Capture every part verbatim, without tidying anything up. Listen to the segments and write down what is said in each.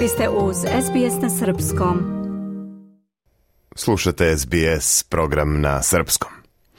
Vi ste uz S B S na srpskom. Slušate S B S program na srpskom.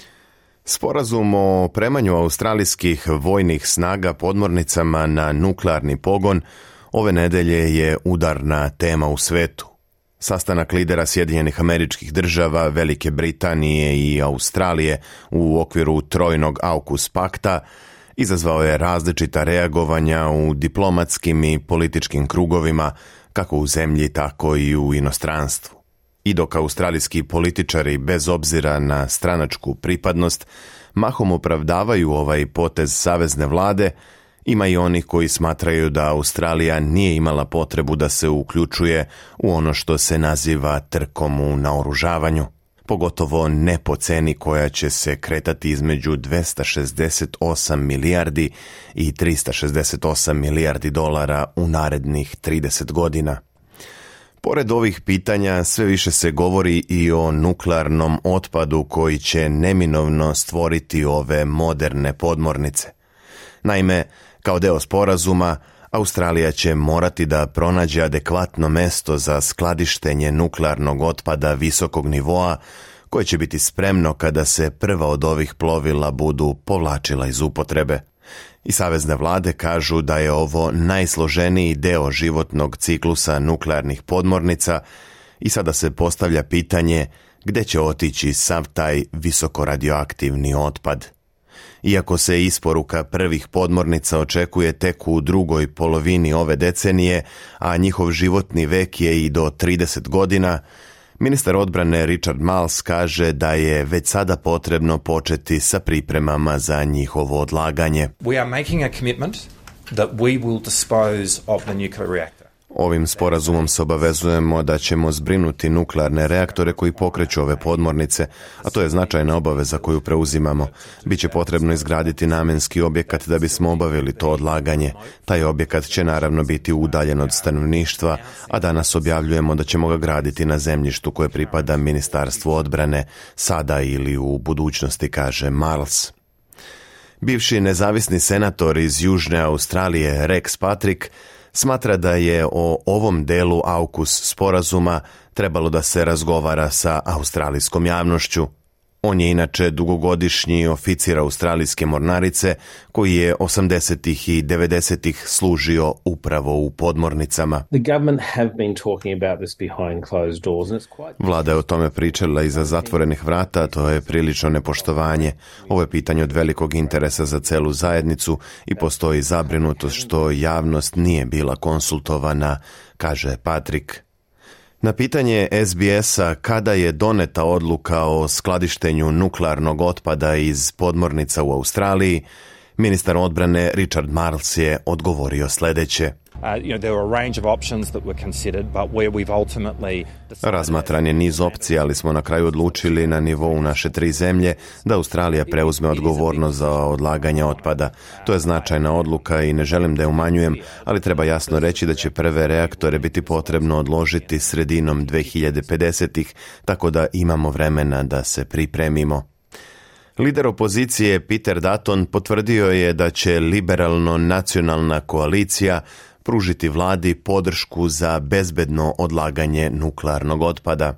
Sporazum o opremanju australijskih vojnih snaga podmornicama na nuklearni pogon ove nedelje je udarna tema u svetu. Sastanak lidera Sjedinjenih Američkih Država, Velike Britanije i Australije u okviru trojnog AUKUS pakta izazvao je različita reagovanja u diplomatskim i političkim krugovima, kako u zemlji, tako i u inostranstvu. I dok australijski političari, bez obzira na stranačku pripadnost, mahom opravdavaju ovaj potez savezne vlade, ima i onih koji smatraju da Australija nije imala potrebu da se uključuje u ono što se naziva trkom u naoružavanju, pogotovo ne po ceni koja će se kretati između dvesta šezdeset osam milijardi i trista šezdeset osam milijardi dolara u narednih trideset godina. Pored ovih pitanja, sve više se govori i o nuklearnom otpadu koji će neminovno stvoriti ove moderne podmornice. Naime, kao deo sporazuma, Australija će morati da pronađe adekvatno mesto za skladištenje nuklearnog otpada visokog nivoa, koje će biti spremno kada se prva od ovih plovila budu povlačila iz upotrebe. I savezne vlade kažu da je ovo najsloženiji deo životnog ciklusa nuklearnih podmornica i sada se postavlja pitanje gde će otići sav taj visokoradioaktivni otpad. Iako se isporuka prvih podmornica očekuje tek u drugoj polovini ove decenije, a njihov životni vek je i do trideset godina, ministar odbrane Richard Marles kaže da je već sada potrebno početi sa pripremama za njihovo odlaganje. We are making a commitment that we will dispose of the nuclear reactor. Ovim sporazumom se obavezujemo da ćemo zbrinuti nuklearne reaktore koji pokreću ove podmornice, a to je značajna obaveza koju preuzimamo. Biće potrebno izgraditi namenski objekat da bismo obavili to odlaganje. Taj objekat će naravno biti udaljen od stanovništva, a danas objavljujemo da ćemo ga graditi na zemljištu koje pripada Ministarstvu odbrane, sada ili u budućnosti, kaže Marles. Bivši nezavisni senator iz Južne Australije Rex Patrick smatra da je o ovom delu AUKUS sporazuma trebalo da se razgovara sa australijskom javnošću. On je inače dugogodišnji oficir australijske mornarice koji je osamdesetih i devedesetih služio upravo u podmornicama. Vlada je o tome pričala iza zatvorenih vrata, to je prilično nepoštovanje. Ovo je pitanje od velikog interesa za celu zajednicu i postoji zabrinutost što javnost nije bila konsultovana, kaže Patrick. Na pitanje S B S-a kada je doneta odluka o skladištenju nuklearnog otpada iz podmornica u Australiji, ministar odbrane Richard Marles je odgovorio sljedeće. Razmatran je niz opcija, ali smo na kraju odlučili na nivou naše tri zemlje da Australija preuzme odgovornost za odlaganje otpada. To je značajna odluka i ne želim da je umanjujem, ali treba jasno reći da će prve reaktore biti potrebno odložiti sredinom dve hiljade pedesetih, tako da imamo vremena da se pripremimo. Lider opozicije Peter Dutton potvrdio je da će liberalno-nacionalna koalicija pružiti vladi podršku za bezbedno odlaganje nuklearnog otpada.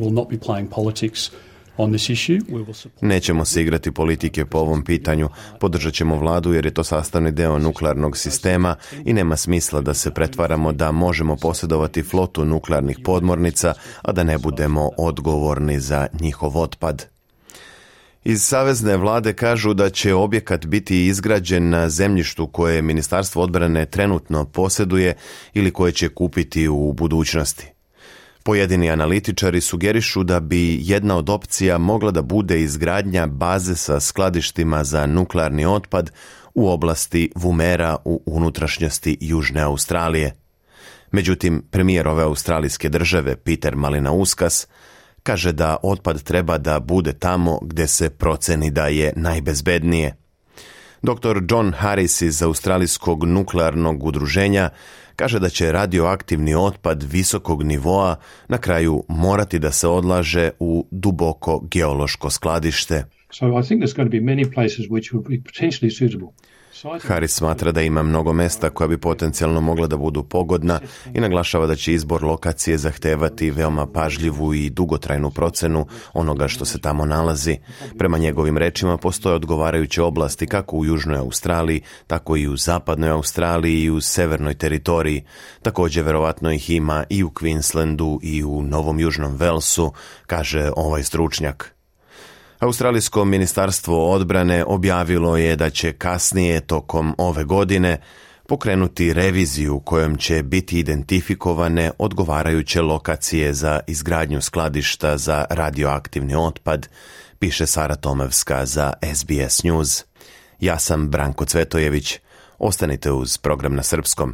Nećemo se igrati politike po ovom pitanju, podržat ćemo vladu jer je to sastavni deo nuklearnog sistema i nema smisla da se pretvaramo da možemo posjedovati flotu nuklearnih podmornica, a da ne budemo odgovorni za njihov otpad. Iz savezne vlade kažu da će objekat biti izgrađen na zemljištu koje Ministarstvo odbrane trenutno posjeduje ili koje će kupiti u budućnosti. Pojedini analitičari sugerišu da bi jedna od opcija mogla da bude izgradnja baze sa skladištima za nuklearni otpad u oblasti Woomera u unutrašnjosti Južne Australije. Međutim, premijer ove australijske države, Peter Malinauskas, kaže da otpad treba da bude tamo gde se proceni da je najbezbednije. doktor John Harris iz Australijskog nuklearnog udruženja kaže da će radioaktivni otpad visokog nivoa na kraju morati da se odlaže u duboko geološko skladište. So I think there's going to be many places which would be potentially suitable. Harris smatra da ima mnogo mesta koja bi potencijalno mogla da budu pogodna i naglašava da će izbor lokacije zahtevati veoma pažljivu i dugotrajnu procenu onoga što se tamo nalazi. Prema njegovim rečima postoje odgovarajuće oblasti kako u Južnoj Australiji, tako i u Zapadnoj Australiji i u Severnoj teritoriji. Također verovatno ih ima i u Queenslandu i u Novom Južnom Walesu, kaže ovaj stručnjak. Australijsko ministarstvo odbrane objavilo je da će kasnije tokom ove godine pokrenuti reviziju kojom će biti identifikovane odgovarajuće lokacije za izgradnju skladišta za radioaktivni otpad, piše Sara Tomevska za S B S News. Ja sam Branko Cvetojević. Ostanite uz program na srpskom.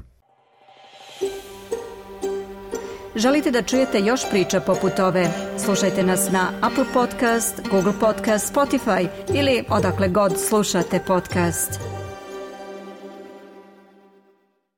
Želite da čujete još priča poput ove? Slušajte nas na Apple Podcast, Google Podcast, Spotify ili odakle god slušate podcast.